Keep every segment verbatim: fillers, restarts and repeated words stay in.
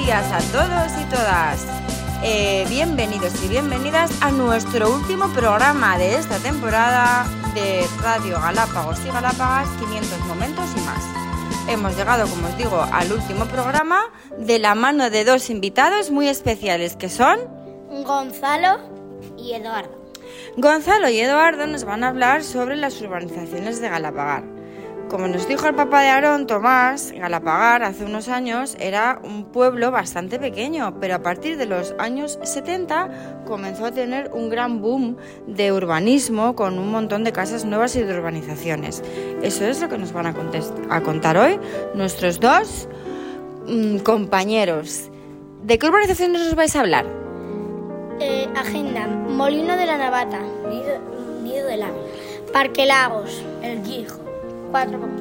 días a todos y todas. Eh, bienvenidos y bienvenidas a nuestro último programa de esta temporada de Radio Galápagos y Galápagas, quinientos momentos y más. Hemos llegado, como os digo, al último programa de la mano de dos invitados muy especiales que son Gonzalo y Eduardo. Gonzalo y Eduardo nos van a hablar sobre las urbanizaciones de Galapagar. Como nos dijo el papá de Aarón, Tomás, Galapagar hace unos años era un pueblo bastante pequeño, pero a partir de los años setenta comenzó a tener un gran boom de urbanismo con un montón de casas nuevas y de urbanizaciones. Eso es lo que nos van a, contest- a contar hoy nuestros dos mmm, compañeros. ¿De qué urbanizaciones os vais a hablar? Eh, agenda, Molino de la Navata, Nido, Nido del Águila, Parque Lagos, El Guijo. Cuatro puntos.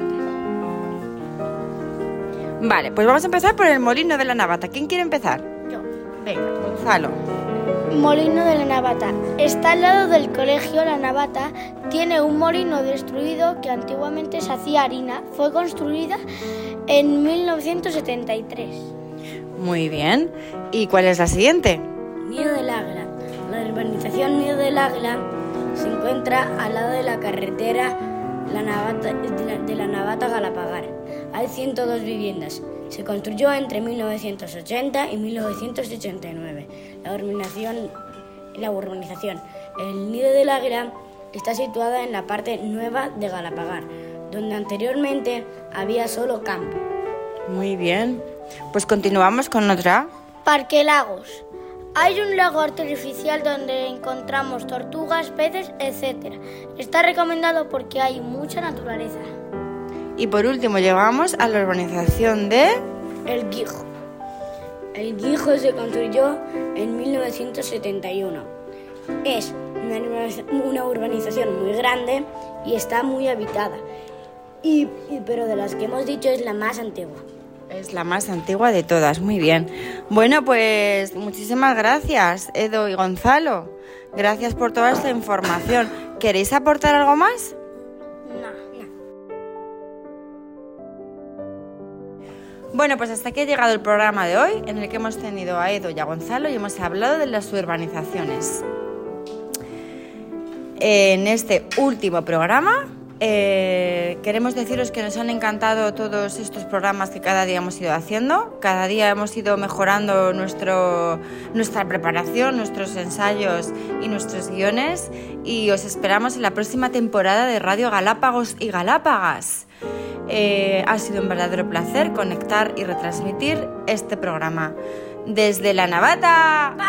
Vale, pues vamos a empezar por el Molino de la Navata. ¿Quién quiere empezar? Yo. Venga, Gonzalo. Molino de la Navata. Está al lado del colegio La Navata. Tiene un molino destruido que antiguamente se hacía harina. Fue construida en mil novecientos setenta y tres. Muy bien. ¿Y cuál es la siguiente? Nido del Águila. La urbanización Nido del Águila se encuentra al lado de la carretera La Navata, de, la, de la Navata a Galapagar. Hay ciento dos viviendas. Se construyó entre mil novecientos ochenta y mil novecientos ochenta y nueve. La urbanización, la urbanización El Nido del Águila está situada en la parte nueva de Galapagar, donde anteriormente había solo campo. Muy bien. Pues continuamos con otra. Parque Lagos. Hay un lago artificial donde encontramos tortugas, peces, etcétera. Está recomendado porque hay mucha naturaleza. Y por último llegamos a la urbanización de El Guijo. El Guijo se construyó en mil novecientos setenta y uno. Es una urbanización muy grande y está muy habitada. Y, y, pero de las que hemos dicho es la más antigua. Es la más antigua de todas, muy bien. Bueno, pues muchísimas gracias, Edo y Gonzalo. Gracias por toda esta información. ¿Queréis aportar algo más? No, no. Bueno, pues hasta aquí ha llegado el programa de hoy, en el que hemos tenido a Edo y a Gonzalo y hemos hablado de las urbanizaciones. En este último programa Eh, queremos deciros que nos han encantado todos estos programas que cada día hemos ido haciendo. Cada día hemos ido mejorando nuestro, nuestra preparación, nuestros ensayos y nuestros guiones, y os esperamos en la próxima temporada de Radio Galápagos y Galápagas. Eh, ha sido un verdadero placer conectar y retransmitir este programa. Desde la Navata